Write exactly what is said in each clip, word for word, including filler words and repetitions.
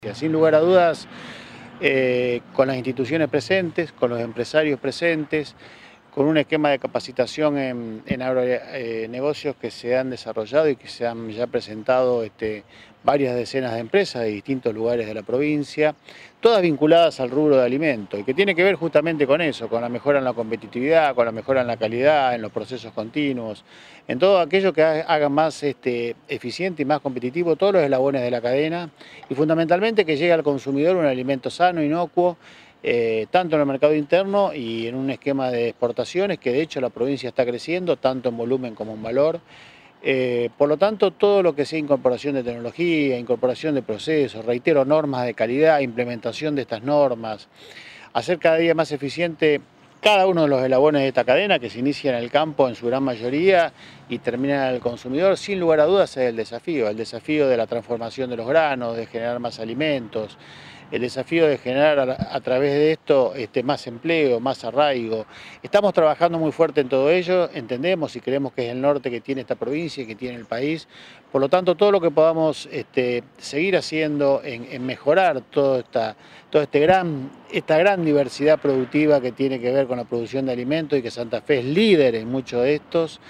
Sin lugar a dudas, eh, con las instituciones presentes, con los empresarios presentes, con un esquema de capacitación en, en agronegocios que se han desarrollado y que se han ya presentado este, varias decenas de empresas de distintos lugares de la provincia, todas vinculadas al rubro de alimentos y que tiene que ver justamente con eso, con la mejora en la competitividad, con la mejora en la calidad, en los procesos continuos, en todo aquello que haga más este, eficiente y más competitivo todos los eslabones de la cadena y fundamentalmente que llegue al consumidor un alimento sano, inocuo, Eh, tanto en el mercado interno y en un esquema de exportaciones que de hecho la provincia está creciendo tanto en volumen como en valor. Eh, por lo tanto, todo lo que sea incorporación de tecnología, incorporación de procesos, reitero, normas de calidad, implementación de estas normas, hacer cada día más eficiente cada uno de los eslabones de esta cadena que se inicia en el campo en su gran mayoría y termina en el consumidor, sin lugar a dudas es el desafío, el desafío de la transformación de los granos, de generar más alimentos, el desafío de generar a, a través de esto este, más empleo, más arraigo. Estamos trabajando muy fuerte en todo ello, entendemos y creemos que es el norte que tiene esta provincia y que tiene el país. Por lo tanto, todo lo que podamos este, seguir haciendo en, en mejorar toda esta, toda este gran, esta gran diversidad productiva que tiene que ver con la producción de alimentos y que Santa Fe es líder en muchos de estos,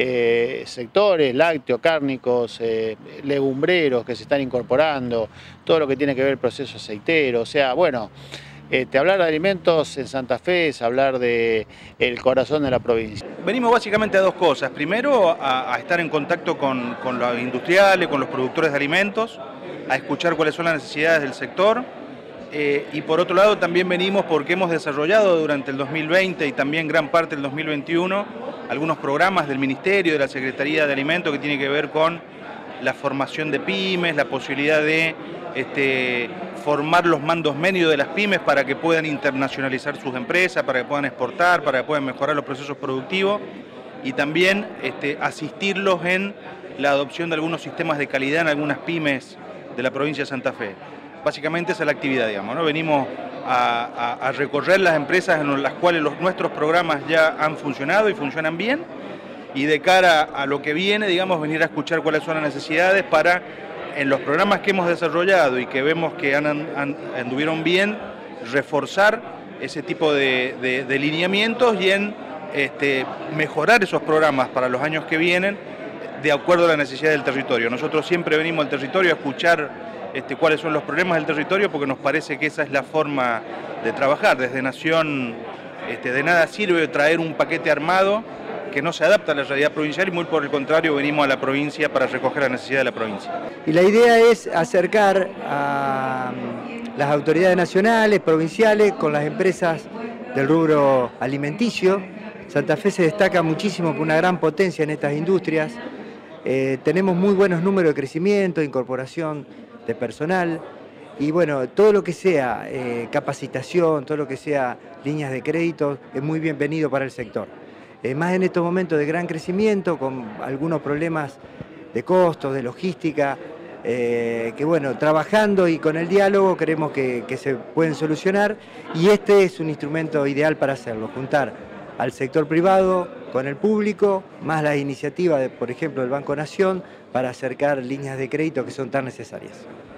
Eh, sectores, lácteos, cárnicos, eh, legumbreros que se están incorporando, todo lo que tiene que ver el proceso aceitero, o sea, bueno, este, hablar de alimentos en Santa Fe es hablar de el corazón de la provincia. Venimos básicamente a dos cosas. Primero, a, a estar en contacto con, con los industriales, con los productores de alimentos, a escuchar cuáles son las necesidades del sector. Eh, y por otro lado también venimos porque hemos desarrollado durante el dos mil veinte y también gran parte del dos mil veintiuno algunos programas del Ministerio, de la Secretaría de Alimentos que tienen que ver con la formación de pymes, la posibilidad de este, formar los mandos medios de las pymes para que puedan internacionalizar sus empresas, para que puedan exportar, para que puedan mejorar los procesos productivos y también este, asistirlos en la adopción de algunos sistemas de calidad en algunas pymes de la provincia de Santa Fe. Básicamente esa es la actividad, digamos, ¿no? Venimos a, a, a recorrer las empresas en las cuales los, nuestros programas ya han funcionado y funcionan bien y de cara a lo que viene, digamos, venir a escuchar cuáles son las necesidades para, en los programas que hemos desarrollado y que vemos que han, han, anduvieron bien, reforzar ese tipo de, de, de lineamientos y en este, mejorar esos programas para los años que vienen de acuerdo a la necesidad del territorio. Nosotros siempre venimos al territorio a escuchar Este, cuáles son los problemas del territorio porque nos parece que esa es la forma de trabajar. Desde Nación este, de nada sirve traer un paquete armado que no se adapta a la realidad provincial y muy por el contrario venimos a la provincia para recoger la necesidad de la provincia. Y la idea es acercar a las autoridades nacionales, provinciales, con las empresas del rubro alimenticio. Santa Fe se destaca muchísimo por una gran potencia en estas industrias. Eh, tenemos muy buenos números de crecimiento, de incorporación de personal y bueno, todo lo que sea eh, capacitación, todo lo que sea líneas de crédito es muy bienvenido para el sector. Eh, más en estos momentos de gran crecimiento, con algunos problemas de costos, de logística, eh, que bueno, trabajando y con el diálogo creemos que, que se pueden solucionar y este es un instrumento ideal para hacerlo, juntar al sector privado con el público, más las iniciativas, de, por ejemplo, del Banco Nación, para acercar líneas de crédito que son tan necesarias.